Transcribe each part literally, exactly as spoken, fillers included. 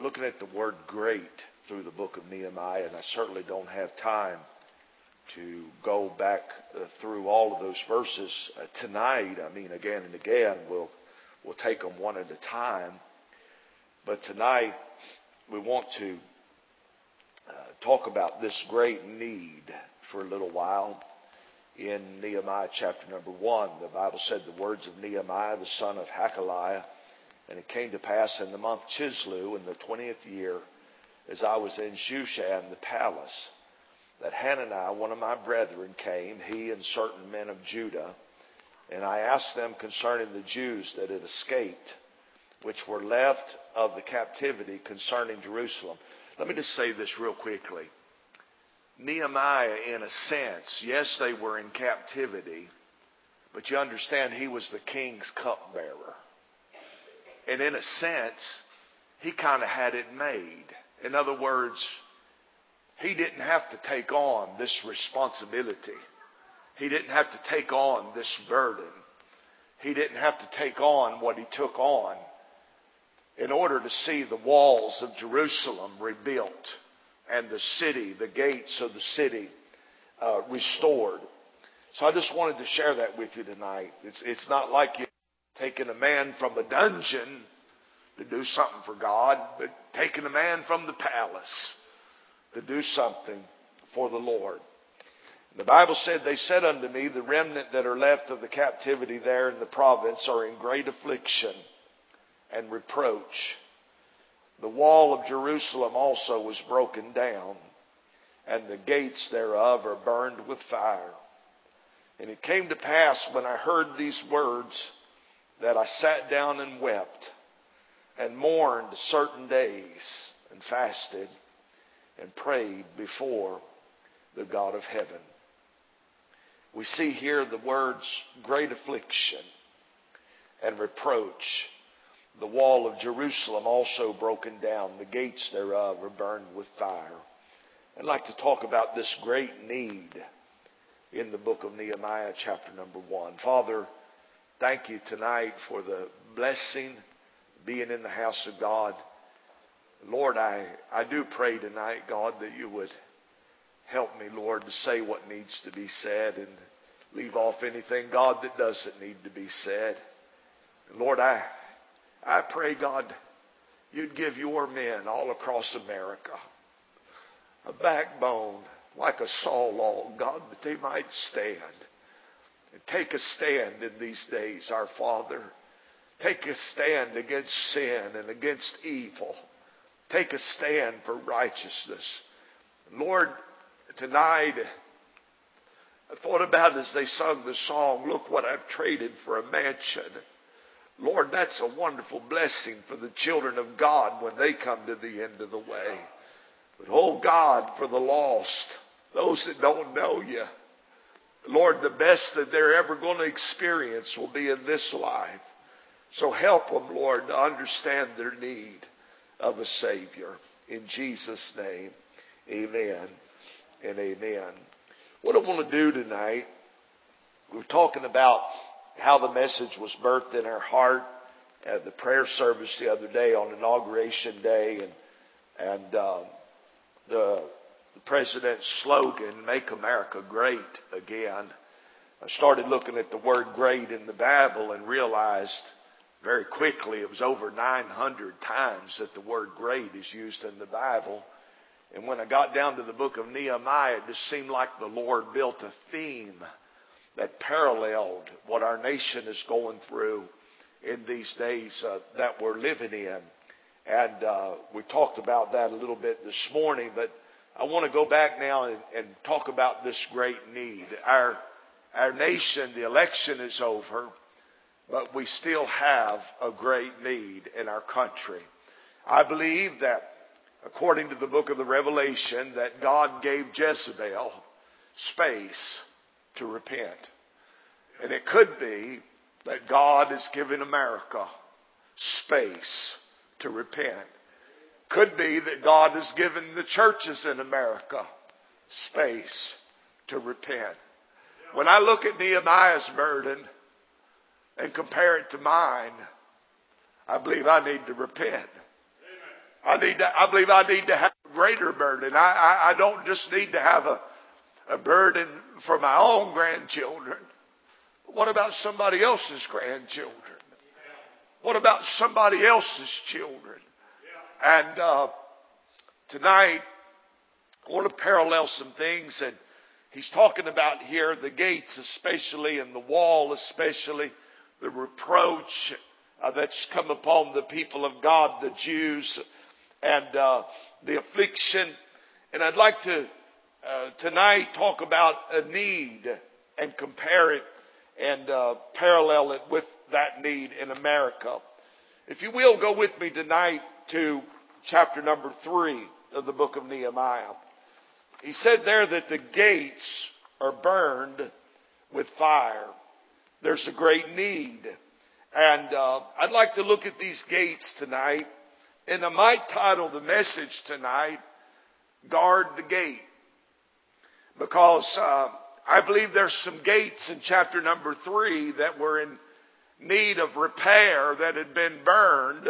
looking at the word great through the book of Nehemiah, and I certainly don't have time to go back uh, through all of those verses uh, tonight. I mean, again and again, we'll we'll take them one at a time. But tonight, we want to uh, talk about this great need for a little while. In Nehemiah chapter number one, the Bible said the words of Nehemiah, the son of Hakaliah, and it came to pass in the month Chislew, in the twentieth year, as I was in Shushan the palace, that Hananiah, one of my brethren, came, he and certain men of Judah, and I asked them concerning the Jews that had escaped, which were left of the captivity concerning Jerusalem. Let me just say this real quickly. Nehemiah, in a sense, yes, they were in captivity, but you understand he was the king's cupbearer. And in a sense, he kind of had it made. In other words, he didn't have to take on this responsibility. He didn't have to take on this burden. He didn't have to take on what he took on in order to see the walls of Jerusalem rebuilt and the city, the gates of the city uh, restored. So I just wanted to share that with you tonight. It's, it's not like you're taking a man from a dungeon to do something for God, but taking a man from the palace to do something for the Lord. The Bible said, they said unto me, the remnant that are left of the captivity there in the province are in great affliction and reproach. The wall of Jerusalem also was broken down, and the gates thereof are burned with fire. And it came to pass when I heard these words that I sat down and wept and mourned certain days and fasted and prayed before the God of heaven. We see here the words great affliction and reproach. The wall of Jerusalem also broken down. The gates thereof are burned with fire. I'd like to talk about this great need in the book of Nehemiah chapter number one. Father, thank you tonight for the blessing being in the house of God. Lord, I, I do pray tonight, God, that you would help me, Lord, to say what needs to be said and leave off anything, God, that doesn't need to be said. Lord, I, I pray, God, you'd give your men all across America a backbone like a saw log, God, that they might stand and take a stand in these days, our Father. Take a stand against sin and against evil. Take a stand for righteousness. Lord, tonight, I thought about as they sung the song, look what I've traded for a mansion. Lord, that's a wonderful blessing for the children of God when they come to the end of the way. But oh God, for the lost, those that don't know you, Lord, the best that they're ever going to experience will be in this life. So help them, Lord, to understand their need of a Savior. In Jesus' name, amen and amen. What I want to do tonight, we're talking about how the message was birthed in our heart at the prayer service the other day on Inauguration Day, and and uh, the, the president's slogan, "Make America Great Again." I started looking at the word "great" in the Bible and realized very quickly it was over nine hundred times that the word "great" is used in the Bible. And when I got down to the book of Nehemiah, it just seemed like the Lord built a theme that paralleled what our nation is going through in these days uh, that we're living in. And uh, we talked about that a little bit this morning, but I want to go back now and, and talk about this great need. Our, our nation, the election is over, but we still have a great need in our country. I believe that, according to the book of the Revelation, that God gave Jezebel space to repent. And it could be that God is giving America space to repent. Could be that God has given the churches in America space to repent. When I look at Nehemiah's burden and compare it to mine, I believe I need to repent. I need to, I believe I need to have a greater burden. I, I, I don't just need to have a, a burden for my own grandchildren. But what about somebody else's grandchildren? What about somebody else's children? And uh, tonight, I want to parallel some things. And he's talking about here the gates especially and the wall especially, the reproach uh, that's come upon the people of God, the Jews, and uh, the affliction. And I'd like to uh, tonight talk about a need and compare it and uh, parallel it with that need in America. If you will, go with me tonight to chapter number three of the book of Nehemiah. He said there that the gates are burned with fire. There's a great need. And uh, I'd like to look at these gates tonight. And I might title the message tonight, Guard the Gate. Because uh, I believe there's some gates in chapter number three that were in need of repair, that had been burned.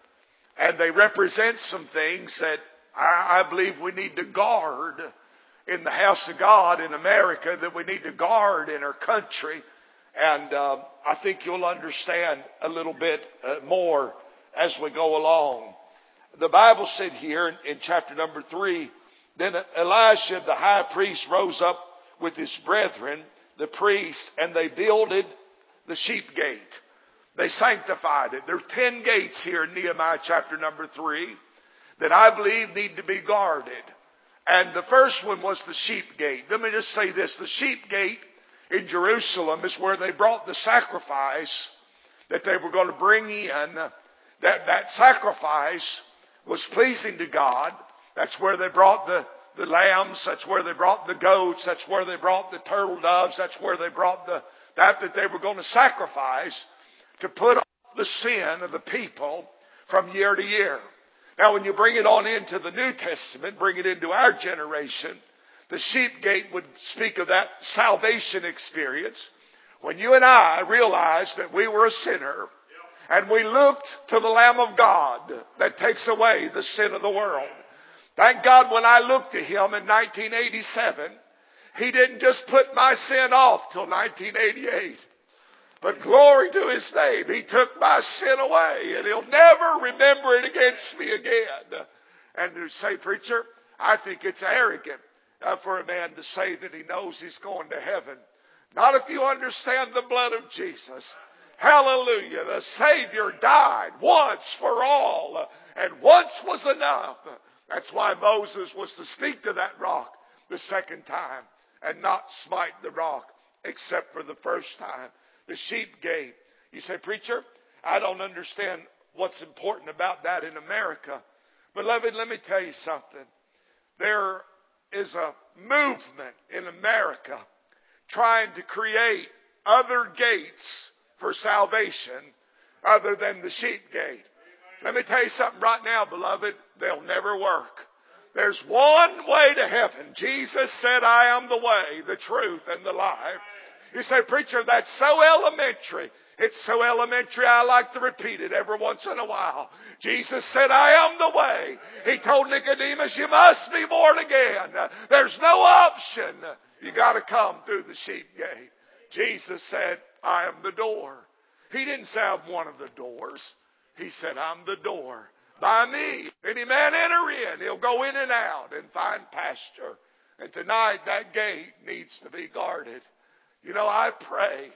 And they represent some things that I, I believe we need to guard in the house of God in America, that we need to guard in our country. And uh, I think you'll understand a little bit uh, more as we go along. The Bible said here in, in chapter number three, then Elisha the high priest rose up with his brethren, the priests, and they builded the sheep gate. They sanctified it. There are ten gates here in Nehemiah chapter number three that I believe need to be guarded. And the first one was the sheep gate. Let me just say this. The sheep gate in Jerusalem is where they brought the sacrifice that they were going to bring in. That, that sacrifice was pleasing to God. That's where they brought the, the lambs. That's where they brought the goats. That's where they brought the turtle doves. That's where they brought the, that that they were going to sacrifice to put off the sin of the people from year to year. Now, when you bring it on into the New Testament, bring it into our generation, the sheep gate would speak of that salvation experience when you and I realized that we were a sinner and we looked to the Lamb of God that takes away the sin of the world. Thank God when I looked to Him in nineteen eighty-seven, He didn't just put my sin off till nineteen eighty-eight. But glory to His name, He took my sin away and He'll never remember it against me again. And to say, preacher, I think it's arrogant uh, for a man to say that he knows he's going to heaven. Not if you understand the blood of Jesus. Hallelujah. The Savior died once for all, and once was enough. That's why Moses was to speak to that rock the second time and not smite the rock except for the first time. The sheep gate. You say, preacher, I don't understand what's important about that in America. Beloved, let me tell you something. There is a movement in America trying to create other gates for salvation other than the sheep gate. Let me tell you something right now, beloved. They'll never work. There's one way to heaven. Jesus said, I am the way, the truth, and the life. You say, preacher, that's so elementary. It's so elementary, I like to repeat it every once in a while. Jesus said, I am the way. He told Nicodemus, you must be born again. There's no option. You got to come through the sheep gate. Jesus said, I am the door. He didn't say I'm one of the doors. He said, I'm the door. By me, any man enter in, he'll go in and out and find pasture. And tonight, that gate needs to be guarded. You know, I pray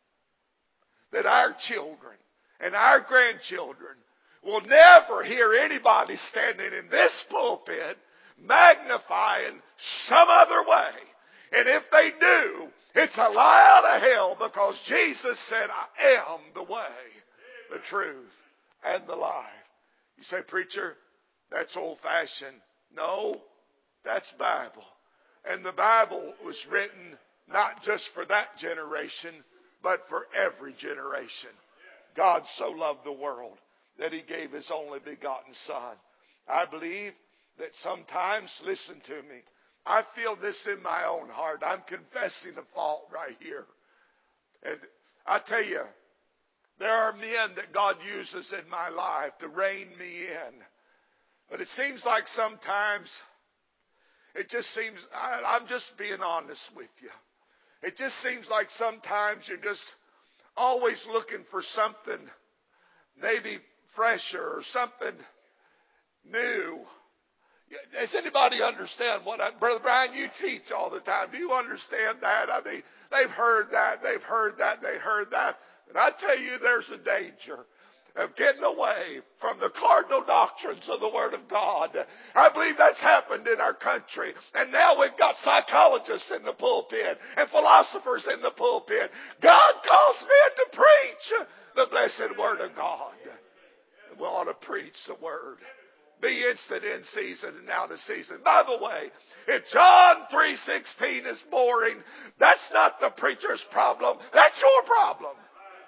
that our children and our grandchildren will never hear anybody standing in this pulpit magnifying some other way. And if they do, it's a lie out of hell, because Jesus said, I am the way, the truth, and the life. You say, preacher, that's old-fashioned. No, that's Bible. And the Bible was written not just for that generation, but for every generation. God so loved the world that He gave His only begotten Son. I believe that sometimes, listen to me, I feel this in my own heart. I'm confessing a fault right here. And I tell you, there are men that God uses in my life to rein me in. But it seems like sometimes, it just seems, I, I'm just being honest with you. It just seems like sometimes you're just always looking for something maybe fresher or something new. Does anybody understand what I, Brother Brian, you teach all the time. Do you understand that? I mean, they've heard that, they've heard that, they heard that. And I tell you, there's a danger of getting away from the cardinal doctrines of the Word of God. I believe that's happened in our country. And now we've got psychologists in the pulpit and philosophers in the pulpit. God calls men to preach the blessed Word of God. And we ought to preach the Word. Be instant in season and out of season. By the way, if John three sixteen is boring, that's not the preacher's problem. That's your problem.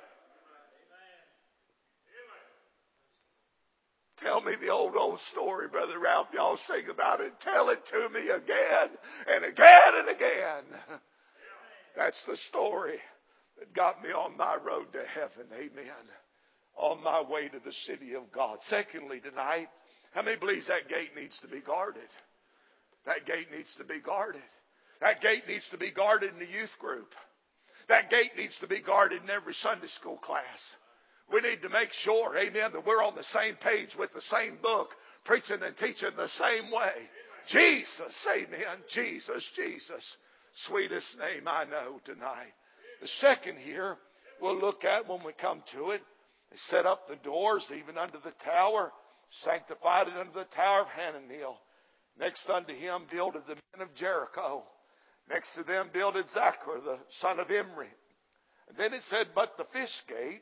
Tell me the old, old story, Brother Ralph. Y'all sing about it. Tell it to me again and again and again. That's the story that got me on my road to heaven. Amen. On my way to the city of God. Secondly, tonight, how many believes that gate needs to be guarded? That gate needs to be guarded. That gate needs to be guarded in the youth group. That gate needs to be guarded in every Sunday school class. We need to make sure, amen, that we're on the same page with the same book, preaching and teaching the same way. Jesus, amen, Jesus, Jesus. Sweetest name I know tonight. The second here we'll look at when we come to it. They set up the doors even unto the tower, sanctified it unto the tower of Hananeel. Next unto him builded the men of Jericho. Next to them builded Zachar, the son of Imri. And then it said, but the fish gate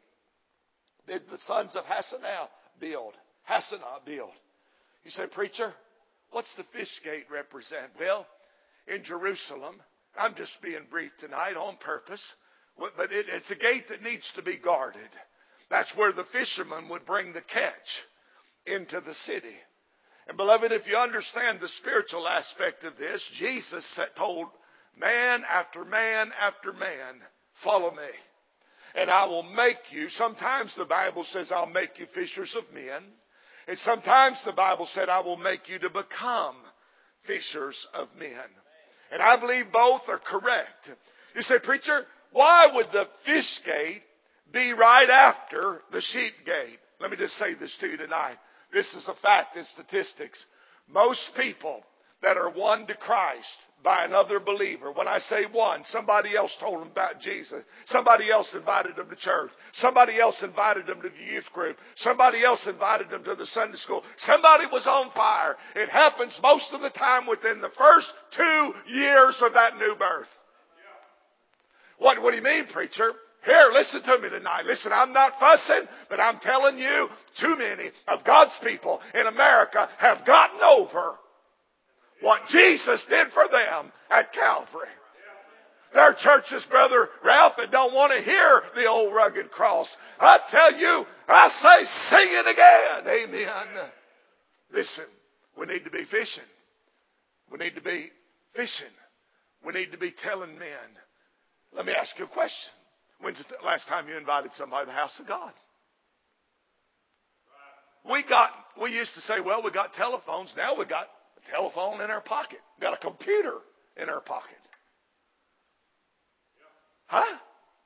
did the sons of Hassanah build. Hassanah build. You say, preacher, what's the fish gate represent? Well, in Jerusalem, I'm just being brief tonight on purpose, but it, it's a gate that needs to be guarded. That's where the fishermen would bring the catch into the city. And beloved, if you understand the spiritual aspect of this, Jesus told man after man after man, follow me. And I will make you, sometimes the Bible says I'll make you fishers of men. And sometimes the Bible said I will make you to become fishers of men. And I believe both are correct. You say, preacher, why would the fish gate be right after the sheep gate? Let me just say this to you tonight. This is a fact in statistics. Most people that are won to Christ by another believer. When I say one, somebody else told them about Jesus. Somebody else invited them to church. Somebody else invited them to the youth group. Somebody else invited them to the Sunday school. Somebody was on fire. It happens most of the time within the first two years of that new birth. What, what do you mean, preacher? Here, listen to me tonight. Listen, I'm not fussing, but I'm telling you, too many of God's people in America have gotten over what Jesus did for them at Calvary. There are churches, Brother Ralph, that don't want to hear the old rugged cross. I tell you, I say sing it again. Amen. Listen, we need to be fishing. We need to be fishing. We need to be telling men. Let me ask you a question. When's the last time you invited somebody to the house of God? We got, we used to say, well, we got telephones. Now we got a telephone in our pocket. We got a computer in our pocket. Huh?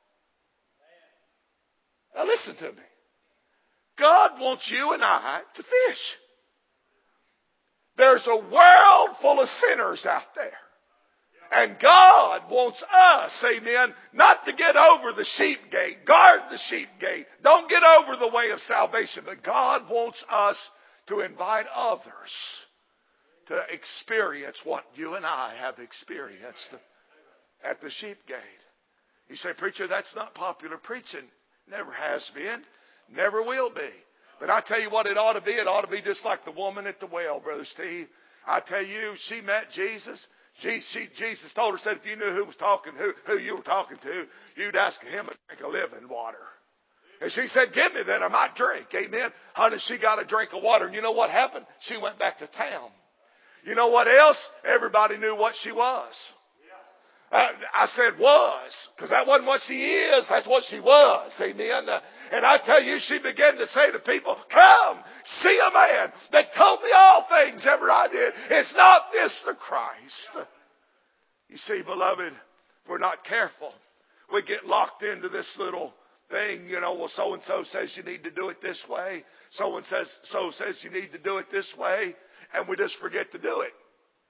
Now listen to me. God wants you and I to fish. There's a world full of sinners out there. And God wants us, amen, not to get over the sheep gate. Guard the sheep gate. Don't get over the way of salvation. But God wants us to invite others to experience what you and I have experienced at the sheep gate. You say, preacher, that's not popular preaching. Never has been. Never will be. But I tell you what it ought to be. It ought to be just like the woman at the well, Brother Steve. I tell you, she met Jesus. She, she, Jesus told her, said, if you knew who was talking, who, who you were talking to, you'd ask him to drink of living water. And she said, give me that, I might drink. Amen. Honey, she got a drink of water. And you know what happened? She went back to town. You know what else? Everybody knew what she was. Uh, I said was, because that wasn't what she is. That's what she was. Amen. Uh, and I tell you, she began to say to people, come, see a man that told me all things ever I did. It's not this the Christ. You see, beloved, if we're not careful, we get locked into this little thing, you know, well, so-and-so says you need to do it this way. So-and says, so says you need to do it this way. And we just forget to do it.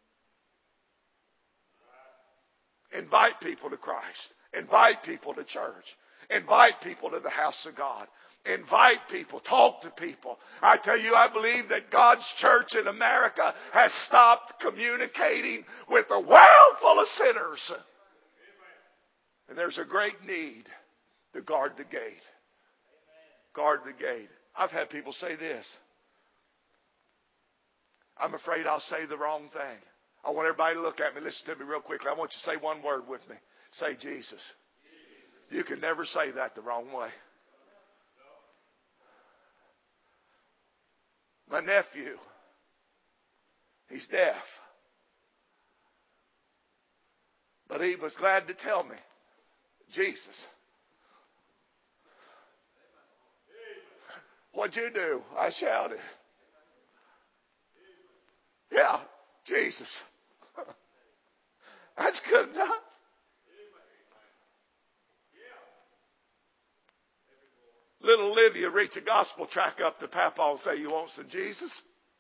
Invite people to Christ. Invite people to church. Invite people to the house of God. Invite people. Talk to people. I tell you, I believe that God's church in America has stopped communicating with a world full of sinners. And there's a great need to guard the gate. Guard the gate. I've had people say this. I'm afraid I'll say the wrong thing. I want everybody to look at me. Listen to me real quickly. I want you to say one word with me. Say Jesus. You can never say that the wrong way. My nephew, he's deaf. But he was glad to tell me, Jesus. What'd you do? I shouted. Yeah, Jesus. That's good enough. Little Olivia reach a gospel track up to Papa and say, you want some Jesus?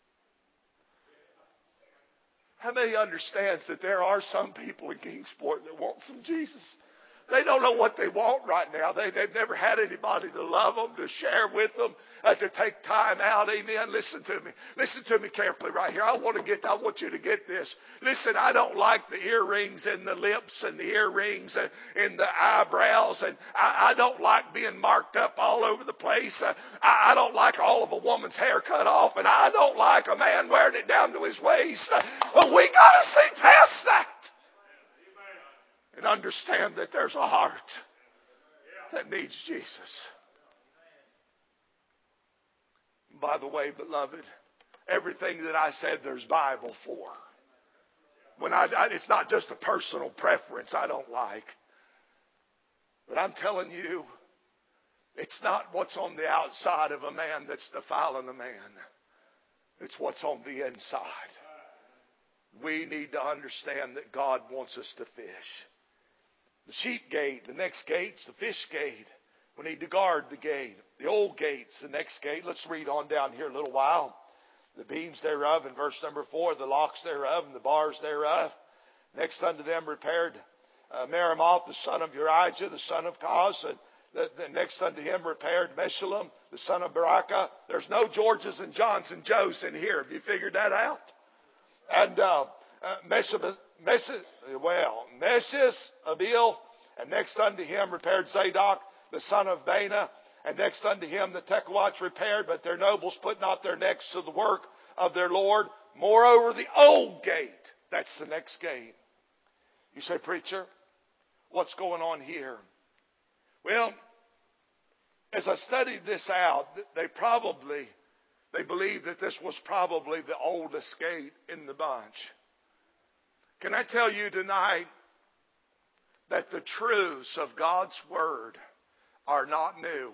How many understands that there are some people in Kingsport that want some Jesus? They don't know what they want right now. They, they've never had anybody to love them, to share with them, uh, to take time out. Amen. Listen to me. Listen to me carefully right here. I want to get. I want you to get this. Listen, I don't like the earrings in the lips and the earrings and in the eyebrows, and I, I don't like being marked up all over the place. Uh, I, I don't like all of a woman's hair cut off, and I don't like a man wearing it down to his waist. Uh, but we got to see past that. And understand that there's a heart that needs Jesus. By the way, beloved, everything that I said there's Bible for. When I, I, it's not just a personal preference I don't like. But I'm telling you, it's not what's on the outside of a man that's defiling a man. It's what's on the inside. We need to understand that God wants us to fish. The sheep gate, the next gate's the fish gate. We need to guard the gate. The old gate's the next gate. Let's read on down here a little while. The beams thereof in verse number four, the locks thereof and the bars thereof. Next unto them repaired uh, Meremoth, the son of Urijah, the son of Koz. And the, the next unto him repaired Meshullam, the son of Barakah. There's no Georges and Johns and Joes in here. Have you figured that out? And uh, uh, Meshullam, Meshes, well, Meshes, Abil, and next unto him repaired Zadok, the son of Bana, and next unto him the Tekoites repaired, but their nobles put not their necks to the work of their Lord. Moreover, the old gate, that's the next gate. You say, preacher, what's going on here? Well, as I studied this out, they probably, they believe that this was probably the oldest gate in the bunch. Can I tell you tonight that the truths of God's Word are not new?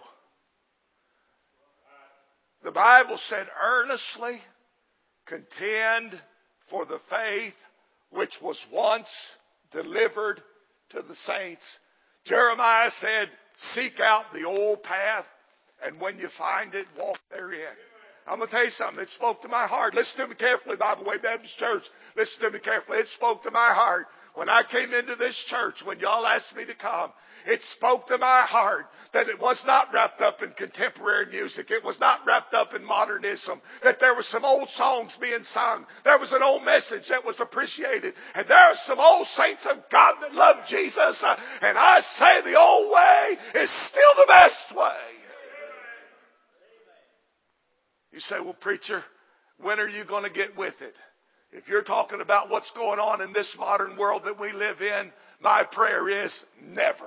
The Bible said, earnestly contend for the faith which was once delivered to the saints. Jeremiah said, seek out the old path, and when you find it, walk therein. I'm going to tell you something. It spoke to my heart. Listen to me carefully, Bible Way Baptist Church. Listen to me carefully. It spoke to my heart. When I came into this church, when y'all asked me to come, it spoke to my heart that it was not wrapped up in contemporary music. It was not wrapped up in modernism. That there were some old songs being sung. There was an old message that was appreciated. And there are some old saints of God that love Jesus. Uh, and I say the old way is still the best way. You say, well, preacher, when are you going to get with it? If you're talking about what's going on in this modern world that we live in, my prayer is never.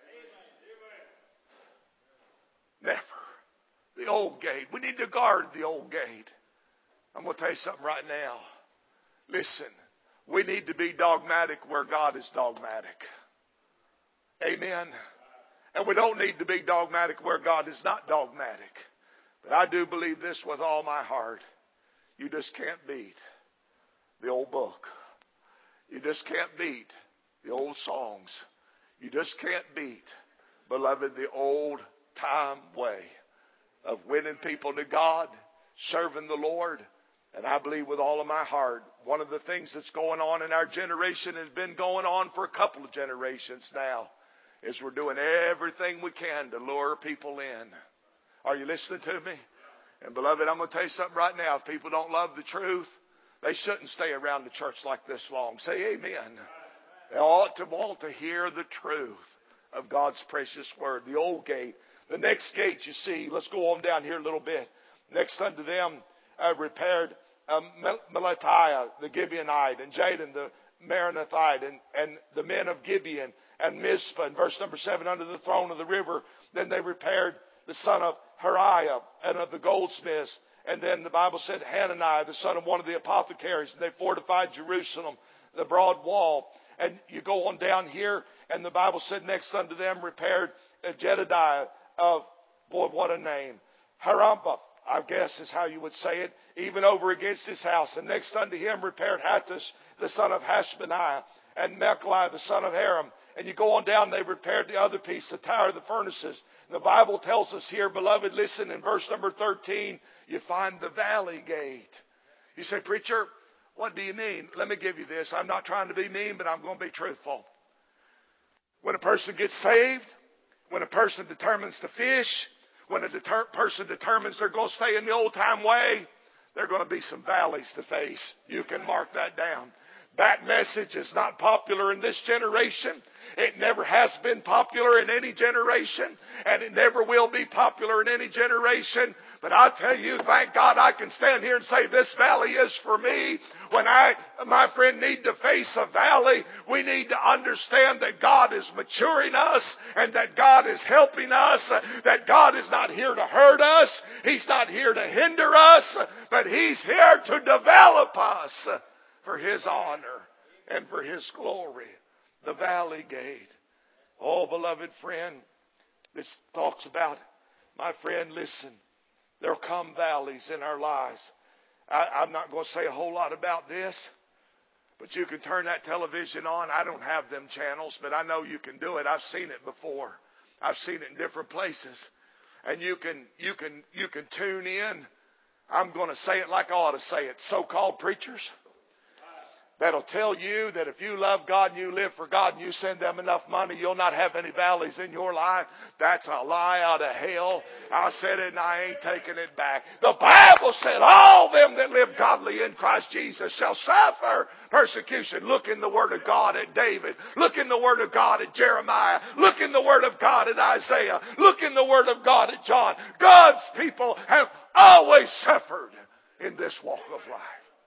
Never. The old gate. We need to guard the old gate. I'm going to tell you something right now. Listen, we need to be dogmatic where God is dogmatic. Amen. And we don't need to be dogmatic where God is not dogmatic. But I do believe this with all my heart. You just can't beat the old book. You just can't beat the old songs. You just can't beat, beloved, the old time way of winning people to God, serving the Lord. And I believe with all of my heart, one of the things that's going on in our generation has been going on for a couple of generations now, is we're doing everything we can to lure people in. Are you listening to me? And beloved, I'm going to tell you something right now. If people don't love the truth, they shouldn't stay around the church like this long. Say amen. They ought to want to hear the truth of God's precious word. The old gate. The next gate, you see, let's go on down here a little bit. Next unto them uh, repaired um, Melatiah the Gibeonite, and Jadon the Maranathite, and, and the men of Gibeon, and Mizpah. In verse number seven, under the throne of the river. Then they repaired the son of Hariah and of the goldsmiths. And then the Bible said Hananiah, the son of one of the apothecaries. And they fortified Jerusalem, the broad wall. And you go on down here, and the Bible said next unto them repaired Jedidiah of, boy, what a name, Harampah, I guess is how you would say it, even over against his house. And next unto him repaired Hattush, the son of Hashbaniah, and Mechaliah, the son of Haram. And you go on down, they repaired the other piece, the tower of the furnaces. And the Bible tells us here, beloved, listen, in verse number thirteen, you find the valley gate. You say, preacher, what do you mean? Let me give you this. I'm not trying to be mean, but I'm going to be truthful. When a person gets saved, when a person determines to fish, when a deter- person determines they're going to stay in the old time way, there are going to be some valleys to face. You can mark that down. That message is not popular in this generation. It never has been popular in any generation, and it never will be popular in any generation. But I tell you, thank God I can stand here and say this valley is for me. When I, my friend, need to face a valley, we need to understand that God is maturing us and that God is helping us, that God is not here to hurt us. He's not here to hinder us, but He's here to develop us for His honor and for His glory. The valley gate. Oh, beloved friend, this talks about, my friend, listen, there'll come valleys in our lives. I, I'm not going to say a whole lot about this, but you can turn that television on. I don't have them channels, but I know you can do it. I've seen it before. I've seen it in different places. And you can, you can, you can tune in. I'm going to say it like I ought to say it. So-called preachers that'll tell you that if you love God and you live for God and you send them enough money, you'll not have any valleys in your life. That's a lie out of hell. I said it and I ain't taking it back. The Bible said all them that live godly in Christ Jesus shall suffer persecution. Look in the Word of God at David. Look in the Word of God at Jeremiah. Look in the Word of God at Isaiah. Look in the Word of God at John. God's people have always suffered in this walk of life.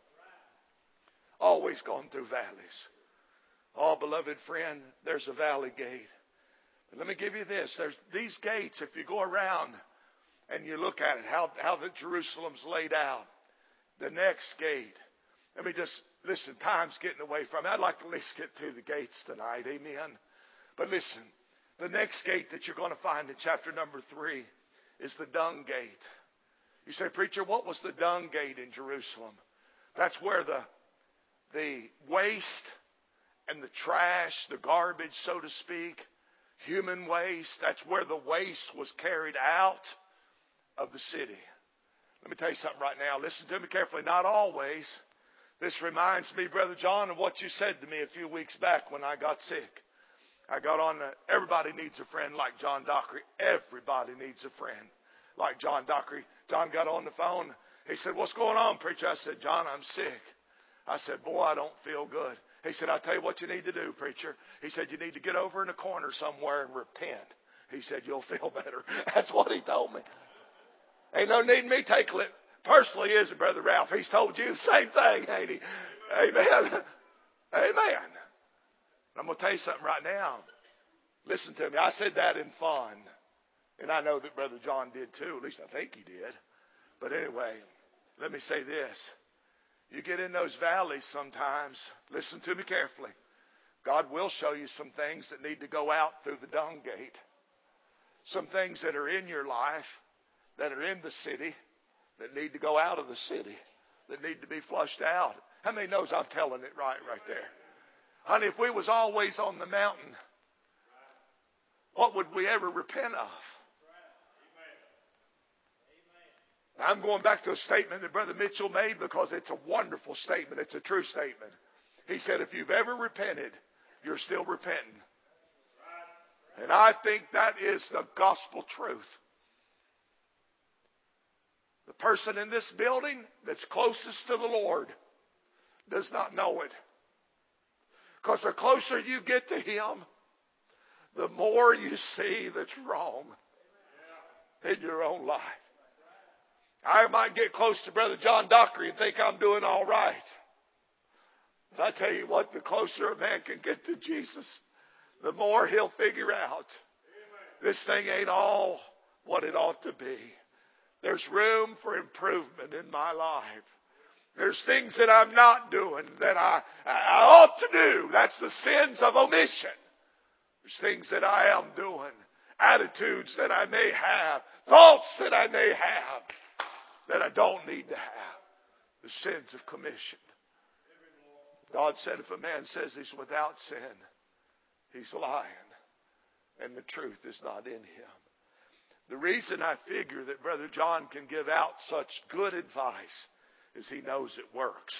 Always gone through valleys. Oh, beloved friend, there's a valley gate. But let me give you this. There's these gates, if you go around and you look at it, how, how the Jerusalem's laid out. The next gate. Let me just, listen, time's getting away from me. I'd like to at least get through the gates tonight. Amen. But listen, the next gate that you're going to find in chapter number three is the dung gate. You say, preacher, what was the dung gate in Jerusalem? That's where the The waste and the trash, the garbage, so to speak, human waste, that's where the waste was carried out of the city. Let me tell you something right now. Listen to me carefully. Not always. This reminds me, Brother John, of what you said to me a few weeks back when I got sick. I got on the, everybody needs a friend like John Dockery. Everybody needs a friend like John Dockery. John got on the phone. He said, what's going on, preacher? I said, John, I'm sick. I said, boy, I don't feel good. He said, I'll tell you what you need to do, preacher. He said, you need to get over in a corner somewhere and repent. He said, you'll feel better. That's what he told me. Ain't no need me taking it personally, is it, Brother Ralph? He's told you the same thing, ain't he? Amen. Amen. I'm going to tell you something right now. Listen to me. I said that in fun. And I know that Brother John did too. At least I think he did. But anyway, let me say this. You get in those valleys sometimes, listen to me carefully. God will show you some things that need to go out through the dung gate. Some things that are in your life, that are in the city, that need to go out of the city. that need to be flushed out. How many knows I'm telling it right right there? Honey, if we was always on the mountain, what would we ever repent of? I'm going back to a statement that Brother Mitchell made because it's a wonderful statement. It's a true statement. He said, if you've ever repented, you're still repenting. And I think that is the gospel truth. The person in this building that's closest to the Lord does not know it. Because the closer you get to Him, the more you see that's wrong in your own life. I might get close to Brother John Dockery and think I'm doing all right. But I tell you what, the closer a man can get to Jesus, the more he'll figure out this thing ain't all what it ought to be. There's room for improvement in my life. There's things that I'm not doing that I, I ought to do. That's the sins of omission. There's things that I am doing, attitudes that I may have, thoughts that I may have that I don't need to have. The sins of commission. God said if a man says he's without sin, he's lying. And the truth is not in him. The reason I figure that Brother John can give out such good advice is he knows it works.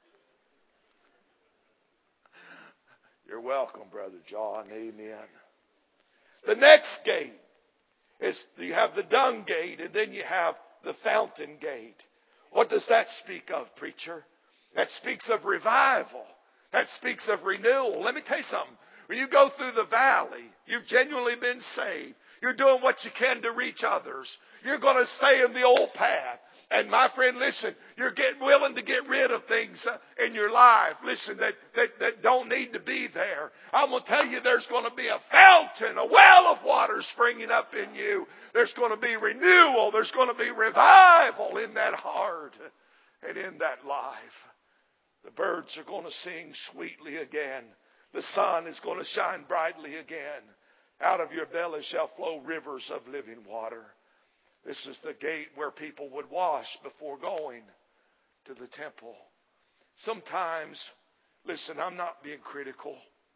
You're welcome, Brother John. Amen. The next gate is you have the dung gate and then you have the fountain gate. What does that speak of, preacher? That speaks of revival. That speaks of renewal. Let me tell you something. When you go through the valley, you've genuinely been saved. You're doing what you can to reach others. You're going to stay in the old path. And my friend, listen, you're getting willing to get rid of things in your life, listen, that, that, that don't need to be there. I'm going to tell you there's going to be a fountain, a well of water springing up in you. There's going to be renewal. There's going to be revival in that heart and in that life. The birds are going to sing sweetly again. The sun is going to shine brightly again. Out of your belly shall flow rivers of living water. This is the gate where people would wash before going to the temple. Sometimes, listen, I'm not being critical,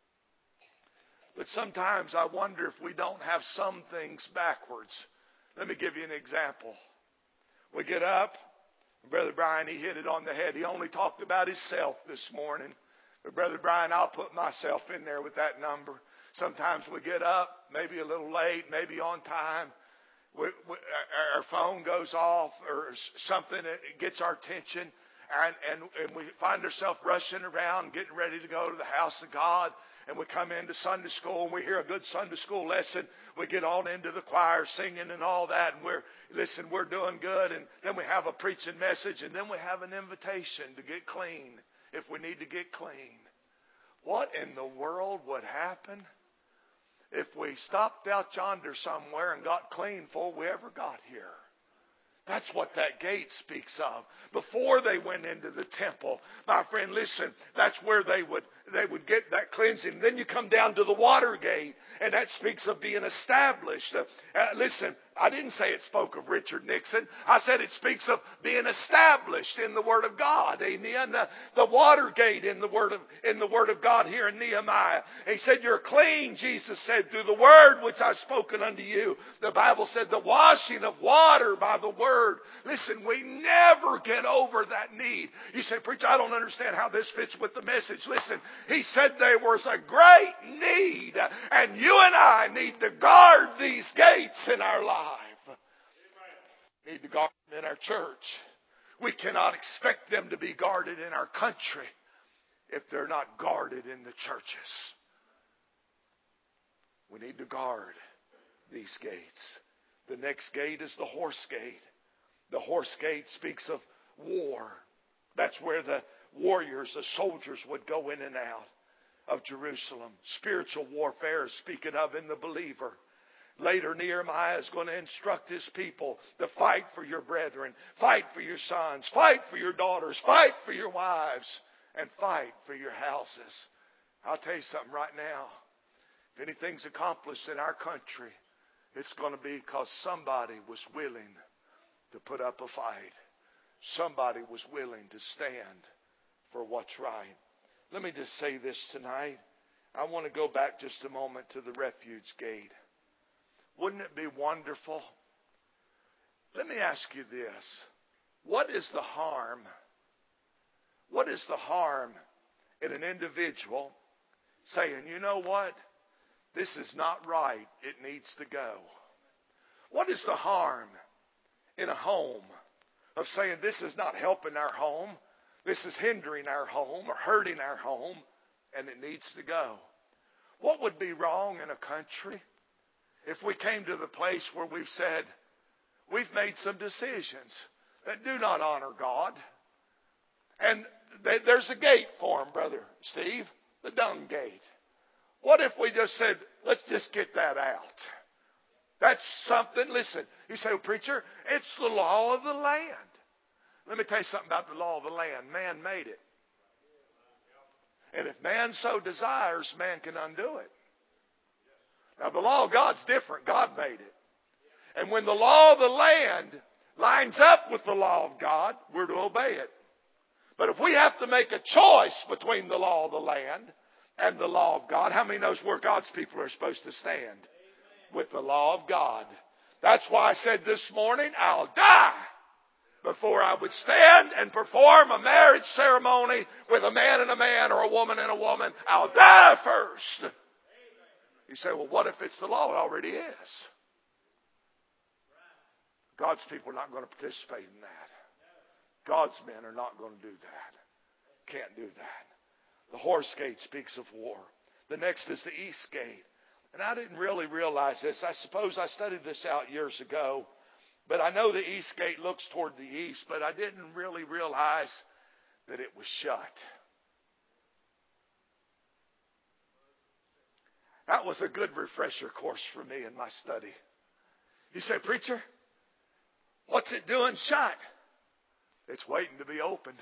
but sometimes I wonder if we don't have some things backwards. Let me give you an example. We get up, Brother Brian, he hit it on the head. He only talked about himself this morning. But Brother Brian, I'll put myself in there with that number. Sometimes we get up, maybe a little late, maybe on time. We, we, our phone goes off or something that gets our attention. And, and, and we find ourselves rushing around, getting ready to go to the house of God. And we come into Sunday school and we hear a good Sunday school lesson. We get on into the choir singing and all that. And we're, listen, we're doing good. And then we have a preaching message. And then we have an invitation to get clean if we need to get clean. What in the world would happen if we stopped out yonder somewhere and got clean before we ever got here? That's what that gate speaks of. Before they went into the temple, my friend, listen, that's where they would they would get that cleansing. Then you come down to the water gate, and that speaks of being established. Uh, uh, listen, I didn't say it spoke of Richard Nixon. I said it speaks of being established in the Word of God. Amen. Uh, the water gate in the Word of in the Word of God here in Nehemiah. He said, "You're clean," Jesus said, "through the word which I've spoken unto you." The Bible said, "The washing of water by the word." Listen, we never get over that need. You say, "Preacher, I don't understand how this fits with the message." Listen, he said there was a great need, and you and I need to guard these gates in our life. We need to guard them in our church. We cannot expect them to be guarded in our country if they're not guarded in the churches. We need to guard these gates. The next gate is the horse gate. The horse gate speaks of war. That's where the warriors, the soldiers would go in and out of Jerusalem. Spiritual warfare is speaking of in the believer. Later, Nehemiah is going to instruct his people to fight for your brethren, fight for your sons, fight for your daughters, fight for your wives, and fight for your houses. I'll tell you something right now. If anything's accomplished in our country, it's going to be because somebody was willing to put up a fight. somebody was willing to stand for what's right. Let me just say this tonight. I want to go back just a moment to the refuge gate. Wouldn't it be wonderful? Let me ask you this. What is the harm? What is the harm in an individual saying, you know what? This is not right. It needs to go. What is the harm in a home of saying this is not helping our home, this is hindering our home or hurting our home, and it needs to go? What would be wrong in a country if we came to the place where we've said, we've made some decisions that do not honor God, and there's a gate for them, Brother Steve, the dung gate. What if we just said, let's just get that out? That's something. Listen, you say, well, preacher, it's the law of the land. Let me tell you something about the law of the land. Man made it. And if man so desires, man can undo it. Now, the law of God's different. God made it. And when the law of the land lines up with the law of God, we're to obey it. But if we have to make a choice between the law of the land and the law of God, how many knows where God's people are supposed to stand? With the law of God. That's why I said this morning, I'll die before I would stand and perform a marriage ceremony with a man and a man or a woman and a woman. I'll die first. You say, well, what if it's the law? It already is. God's people are not going to participate in that. God's men are not going to do that. Can't do that. The horse gate speaks of war. The next is the east gate. And I didn't really realize this. I suppose I studied this out years ago. But I know the east gate looks toward the east. But I didn't really realize that it was shut. That was a good refresher course for me in my study. You say, preacher, what's it doing shut? It's waiting to be opened.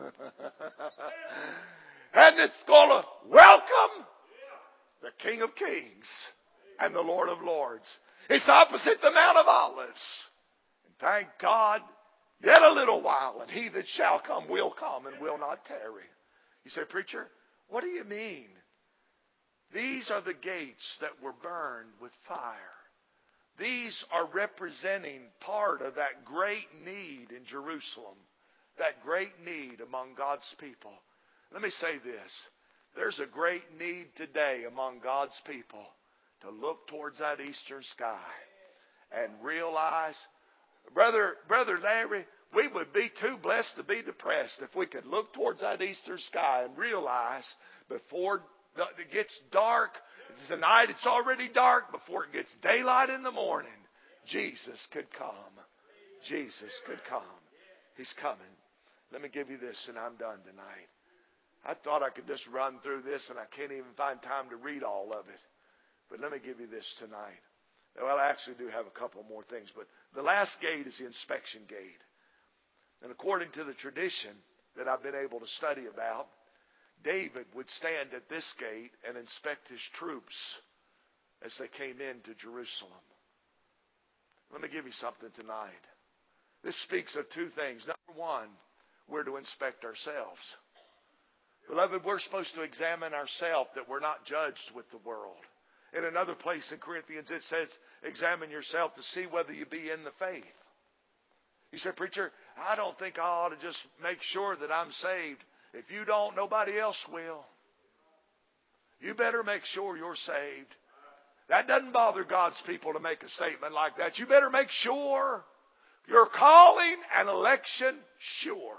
And it's going to welcome the King of Kings and the Lord of Lords. It's opposite the Mount of Olives. And thank God, yet a little while, and he that shall come will come and will not tarry. You say, preacher, what do you mean? These are the gates that were burned with fire. These are representing part of that great need in Jerusalem. That great need among God's people. Let me say this. There's a great need today among God's people to look towards that eastern sky and realize, Brother, Brother Larry, we would be too blessed to be depressed if we could look towards that eastern sky and realize before it gets dark, tonight it's already dark, before it gets daylight in the morning, Jesus could come. Jesus could come. He's coming. Let me give you this and I'm done tonight. I thought I could just run through this and I can't even find time to read all of it. But let me give you this tonight. Well, I actually do have a couple more things. But the last gate is the inspection gate. And according to the tradition that I've been able to study about, David would stand at this gate and inspect his troops as they came into Jerusalem. Let me give you something tonight. This speaks of two things. Number one, we're to inspect ourselves. Beloved, we're supposed to examine ourselves that we're not judged with the world. In another place in Corinthians it says, examine yourself to see whether you be in the faith. You say, preacher, I don't think I ought to just make sure that I'm saved. If you don't, nobody else will. You better make sure you're saved. That doesn't bother God's people to make a statement like that. You better make sure your calling and election sure.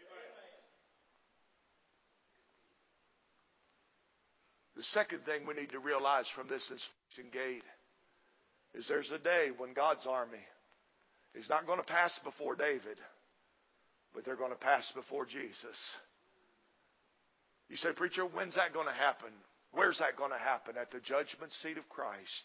The second thing we need to realize from this inspection gate is there's a day when God's army is not going to pass before David, but they're going to pass before Jesus. You say, preacher, when's that going to happen? Where's that going to happen? At the judgment seat of Christ.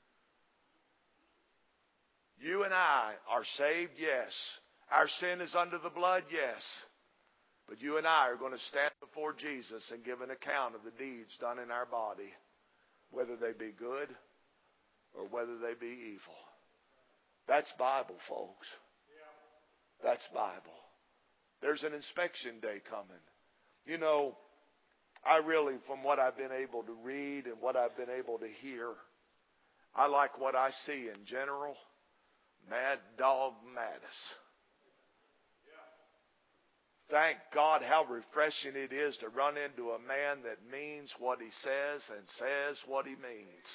You and I are saved, yes. Our sin is under the blood, yes. But you and I are going to stand before Jesus and give an account of the deeds done in our body, whether they be good or whether they be evil. That's Bible, folks. That's Bible. There's an inspection day coming. You know, I really, from what I've been able to read and what I've been able to hear, I like what I see in general. Mad Dog Mattis. Thank God how refreshing it is to run into a man that means what he says and says what he means.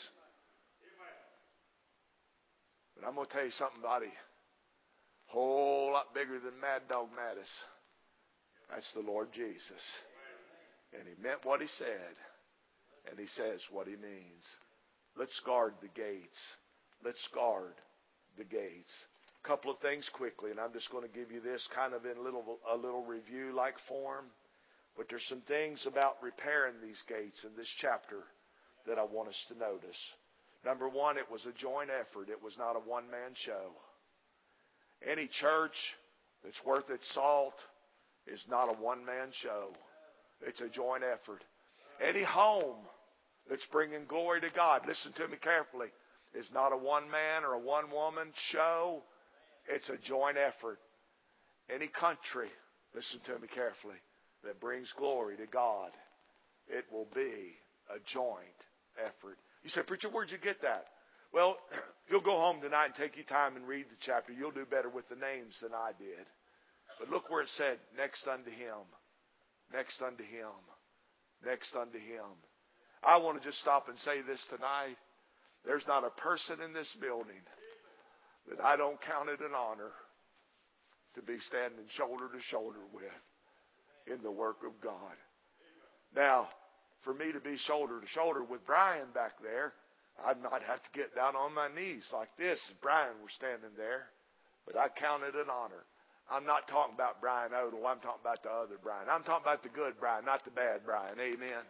But I'm going to tell you something, buddy. A whole lot bigger than Mad Dog Mattis. That's the Lord Jesus. And he meant what he said. And he says what he means. Let's guard the gates. Let's guard the gates. A couple of things quickly, and I'm just going to give you this kind of in a little, a little review-like form. But there's some things about repairing these gates in this chapter that I want us to notice. Number one, it was a joint effort. It was not a one-man show. Any church that's worth its salt is not a one-man show. It's a joint effort. Any home that's bringing glory to God, listen to me carefully, is not a one-man or a one-woman show. It's a joint effort. Any country, listen to me carefully, that brings glory to God, it will be a joint effort. You say, preacher, where'd you get that? Well, if you'll go home tonight and take your time and read the chapter, you'll do better with the names than I did. But look where it said, next unto him, next unto him, next unto him. I want to just stop and say this tonight. There's not a person in this building that I don't count it an honor to be standing shoulder to shoulder with in the work of God. Now, for me to be shoulder to shoulder with Brian back there, I'd not have to get down on my knees like this if Brian were standing there. But I count it an honor. I'm not talking about Brian Odell. I'm talking about the other Brian. I'm talking about the good Brian, not the bad Brian. Amen.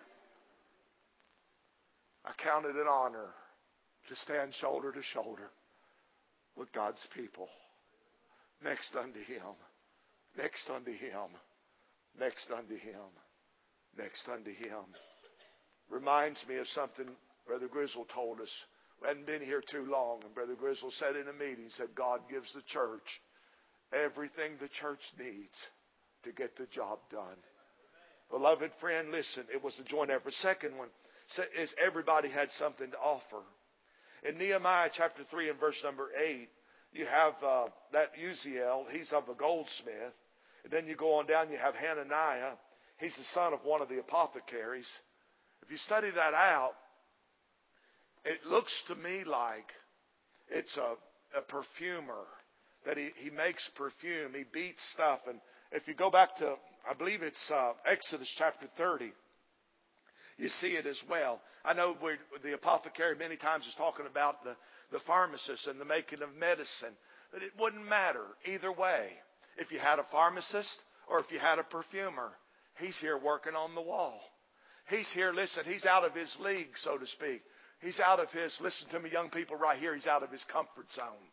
I count it an honor to stand shoulder to shoulder with God's people. Next unto him. Next unto him. Next unto him. Next unto him. Reminds me of something Brother Grizzle told us. We hadn't been here too long, and Brother Grizzle said in a meeting, said God gives the church everything the church needs to get the job done. Beloved friend, listen, it was a joint effort. Second one is everybody had something to offer. In Nehemiah chapter three and verse number eight, you have uh, that Uziel, he's of a goldsmith. And then you go on down, you have Hananiah. He's the son of one of the apothecaries. If you study that out, it looks to me like it's a, a perfumer, that he, he makes perfume. He beats stuff. And if you go back to, I believe it's uh, Exodus chapter thirty, you see it as well. I know we're, the apothecary many times is talking about the, the pharmacist and the making of medicine. But it wouldn't matter either way. If you had a pharmacist or if you had a perfumer, he's here working on the wall. He's here, listen, he's out of his league, so to speak. He's out of his, listen to me, young people right here, he's out of his comfort zone.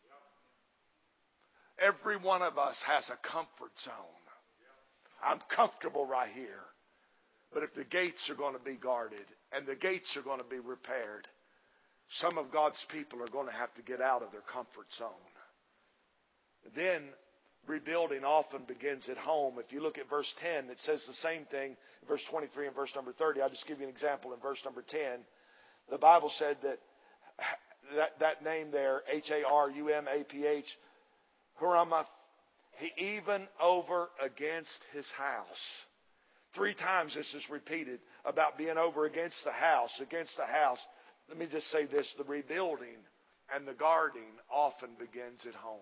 Every one of us has a comfort zone. I'm comfortable right here. But if the gates are going to be guarded and the gates are going to be repaired, some of God's people are going to have to get out of their comfort zone. Then rebuilding often begins at home. If you look at verse ten, it says the same thing. Verse twenty-three and verse number thirty. I'll just give you an example in verse number ten. The Bible said that that, that name there, H A R U M A P H, Huramath, he even over against his house. Three times this is repeated about being over against the house, against the house. Let me just say this, the rebuilding and the guarding often begins at home.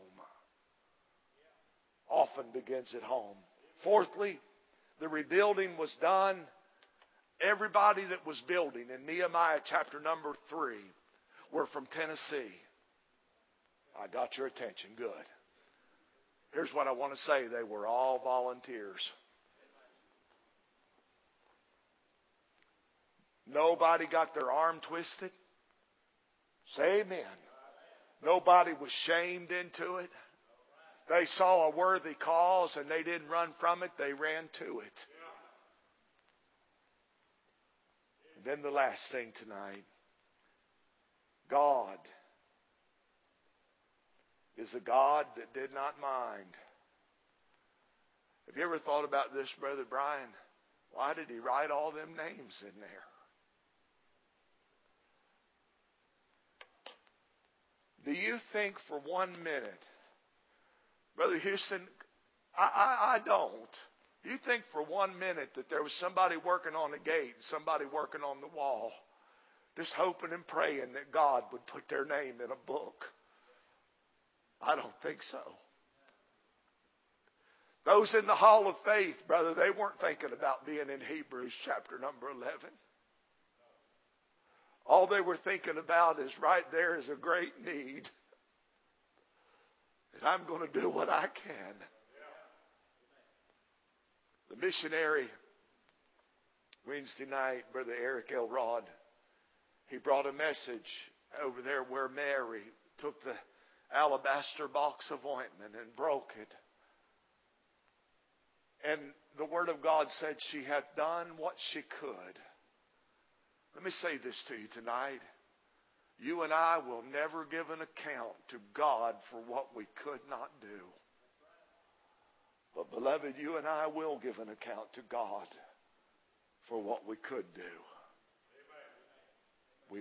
Often begins at home. Fourthly, the rebuilding was done. Everybody that was building in Nehemiah chapter number three were from Tennessee. I got your attention. Good. Here's what I want to say. They were all volunteers. Nobody got their arm twisted. Say amen. Nobody was shamed into it. They saw a worthy cause and they didn't run from it. They ran to it. And then the last thing tonight. God is a God that did not mind Have you ever thought about this, Brother Brian? Why did he write all them names in there? Do you think for one minute, Brother Houston, I, I, I don't. You think for one minute that there was somebody working on the gate, somebody working on the wall, just hoping and praying that God would put their name in a book? I don't think so. Those in the hall of faith, brother, they weren't thinking about being in Hebrews chapter number eleven. All they were thinking about is right there is a great need. And I'm going to do what I can. The missionary, Wednesday night, Brother Eric Elrod, he brought a message over there where Mary took the alabaster box of ointment and broke it. And the Word of God said she hath done what she could. Let me say this to you tonight. You and I will never give an account to God for what we could not do. But beloved, you and I will give an account to God for what we could do.